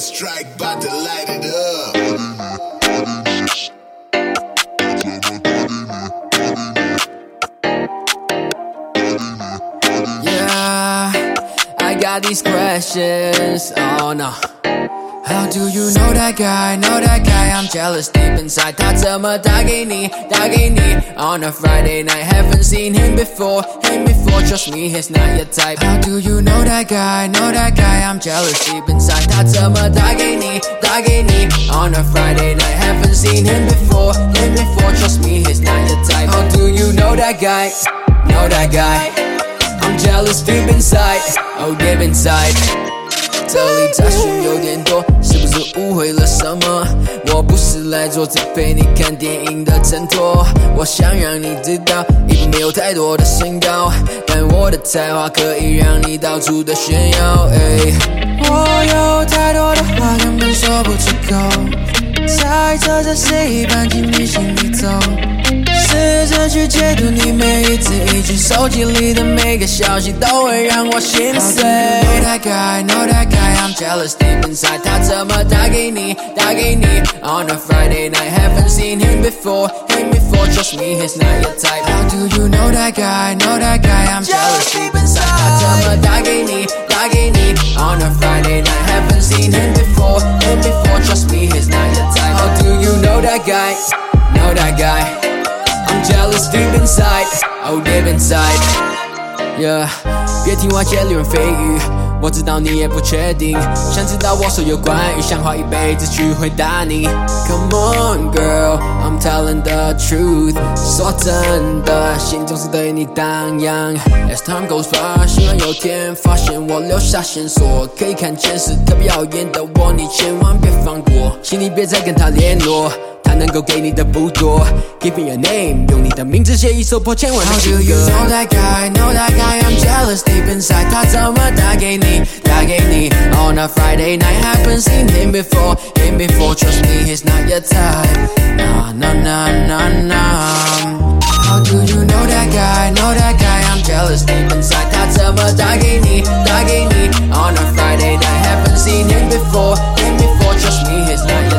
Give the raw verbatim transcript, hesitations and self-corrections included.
strike, bout to light it up. Yeah, I got these questions, oh no. How do you know that guy, know that guy? I'm jealous deep inside. 他怎么打给你，打给你 On a Friday night, haven't seen him before, him before. Trust me, he's not your type. How do you know that guy, know that guy? I'm jealous deep inside. 他怎么打给你，打给你 On a Friday night, haven't seen him before, him before. Trust me, he's not your type. How do you know that guy, know that guy? I'm jealous deep inside, oh deep inside. 这里杂讯有点多，是不是误会了什么？我不是来做这陪你看电影的衬托，我想让你知道，一部没有太多的身高，但我的才华可以让你到处的炫耀。我有太多的话根本说不出口，猜测着谁搬进你心里头，试着去解读你每一字一句，手机里的每个消息都会让我心碎。Know that guy, know that guy, I'm jealous deep inside. 他怎么打给你，打给你 On a Friday night, haven't seen him before, him before. Trust me, he's not your type. How do you know that guy, know that guy? I'm jealous deep inside. 他怎么打给你，打给你 On a Friday night, haven't seen him before, him before. Trust me, he's not your type. How do you know that guy, know that guy?I'm jealous deep inside, oh deep inside. Yeah, 别听外界流言蜚语，我知道你也不确定，想知道我所有关于，想花一辈子去回答你。Come on girl, I'm telling the truth. 说真的，心总是对你荡漾。As time goes by, 希望有天发现我留下线索，可以看见是特别耀眼的我，你千万别放过，请你别再跟他联络。他能够给你的不多 Give me your name 用你的名字写一首破千万的情歌 How do you know that guy, know that guy I'm jealous deep inside 他怎么打给你，打给你 On a Friday night haven't seen him before, him before Trust me, he's not your type Nah, nah, nah, nah, nah How do you know that guy, know that guy I'm jealous deep inside 他怎么打给你，打给你 On a Friday night haven't seen him before, him before Trust me, he's not your type